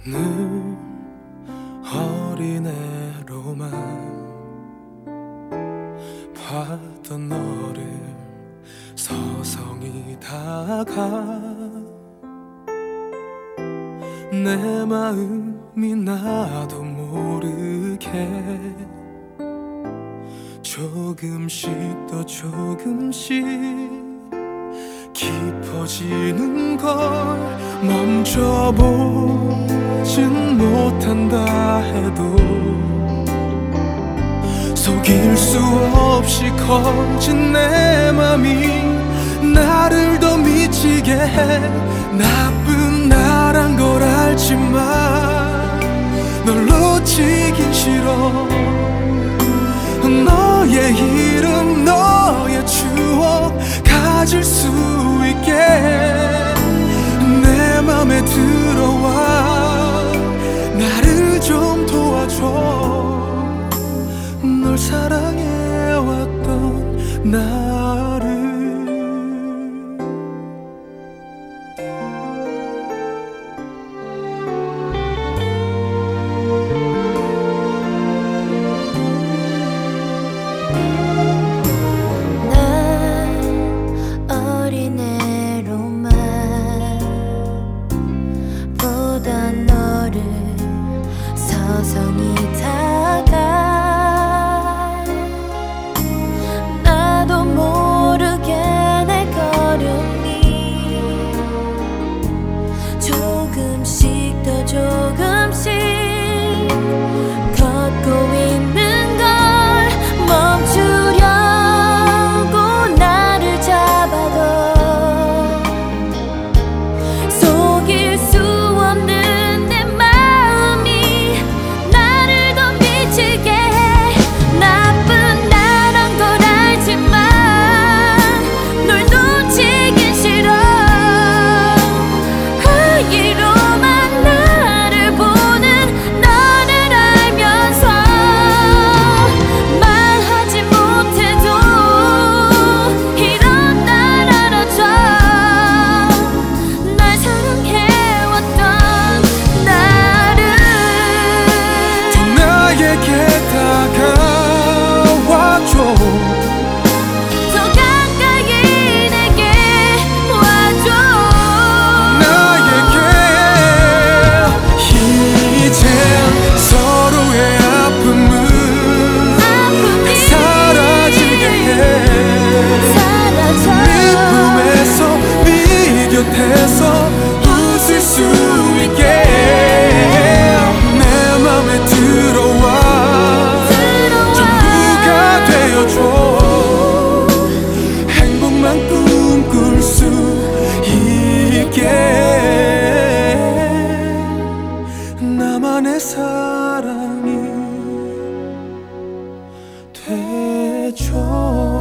늘 어린애로만 봤던 너를 서성이 다가 내 마음이 나도 모르게 조금씩 또 조금씩 깊어지는 걸 멈춰보진 못한다 해도 속일 수 없이 커진 내 맘이 나를 더 미치게 해. 나쁜 나란 걸 알지만 널 놓치긴 싫어. 너의 이름 너의 추억 가질 수 있게 내 맘에 들어와 나를 좀 도와줘. 널 사랑해왔던 나를 서성이 다가 나도 모르게 내 걸음이 조금씩 더 조금씩 걷고 있는 걸 멈추려고 나를 잡아도 속일 수 없는 웃을 수 있게 내 맘에 들어와 전부가 되어줘. 행복만 꿈꿀 수 있게 나만의 사랑이 되줘.